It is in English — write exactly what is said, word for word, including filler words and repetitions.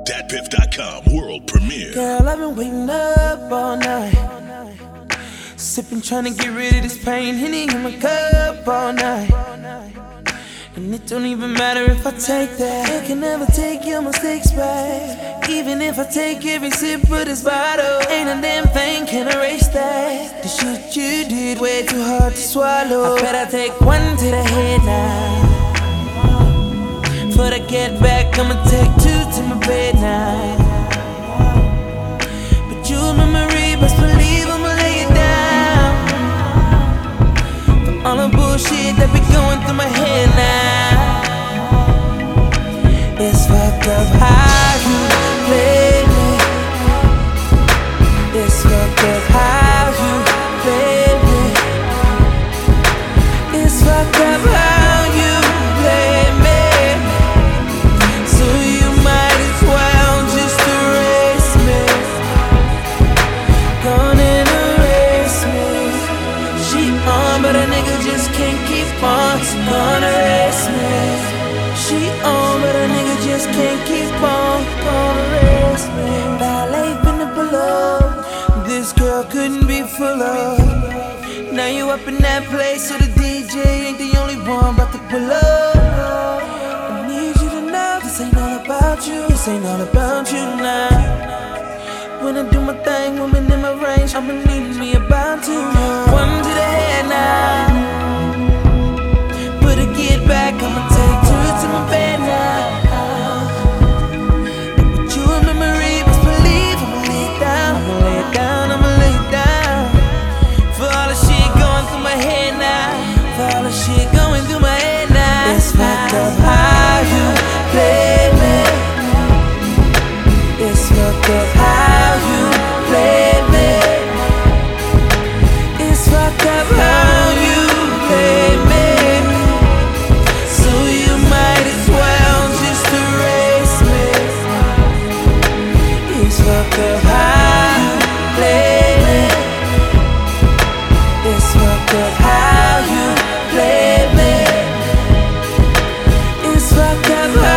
dat piff dot com world premiere. Girl, I've been waiting up all night, sipping, trying to get rid of this pain. Henny in my cup all night, and it don't even matter if I take that. I can never take your mistakes back. Even if I take every sip of this bottle, ain't a damn thing can erase that. The shit you did way too hard to swallow. I better take one to the head now. Before I get back, I'ma take two to my bed now. But your memory, best believe I'ma lay it down. For all the bullshit that be going through my head now. It's fucked up how you play me. It's fucked up how you play me. It's fucked up how you play me. So you might as well just erase me. Gone and erase me. She on, but a nigga just can't keep on. So gonna erase me. She on, but a nigga just can't keep on. Gonna erase me. Ballet in the below. This girl couldn't be full of. Now you up in that place, so the D J ain't the only one about to pull up. I need you to know this ain't all about you. This ain't all about you now. When I do my thing, woman in my range, I'ma need me about to know. One to the head now. But to get back, I'ma take two to my bed now. But you a memory, best believe I'ma lay it down. I'ma lay it down, I'ma lay it down. For all the shit going through my head now. For all the shit going through my head now. It's fucked up how you play me. It's fucked up how you play me. It's fucked up how you play me. So you might as well just erase me. It's fucked up how you play me. It's fucked up how you play me. It's fucked up how